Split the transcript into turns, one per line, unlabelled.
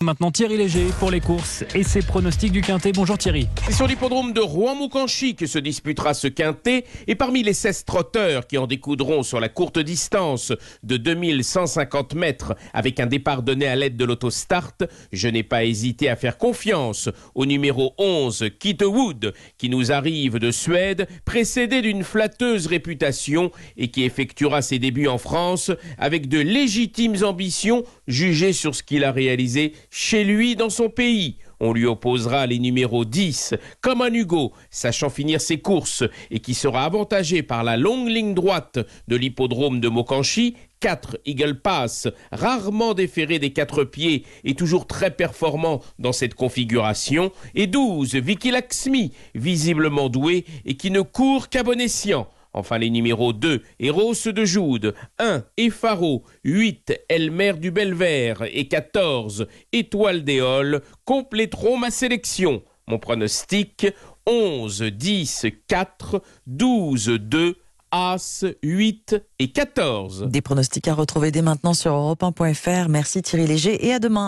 Maintenant Thierry Léger pour les courses et ses pronostics du Quintet. Bonjour Thierry.
C'est sur l'hippodrome de Rouen-Moucanchy que se disputera ce Quintet et parmi les 16 trotteurs qui en découdront sur la courte distance de 2150 mètres avec un départ donné à l'aide de l'autostart, je n'ai pas hésité à faire confiance au numéro 11 Kittewood qui nous arrive de Suède, précédé d'une flatteuse réputation et qui effectuera ses débuts en France avec de légitimes ambitions jugées sur ce qu'il a réalisé chez lui dans son pays. On lui opposera les numéros 10, comme un Hugo, sachant finir ses courses et qui sera avantagé par la longue ligne droite de l'hippodrome de Maucanchy. 4 Eagle Pass, rarement déféré des 4 pieds et toujours très performant dans cette configuration. Et 12 Vicky Laxmi, visiblement doué et qui ne court qu'à bon escient. Enfin, les numéros 2, Eros de Joude, 1, Efaro, 8, Elmer du Belvert et 14, Étoile d'Éole, compléteront ma sélection. Mon pronostic, 11, 10, 4, 12, 2, As, 8 et 14.
Des pronostics à retrouver dès maintenant sur europe1.fr. Merci Thierry Léger et à demain.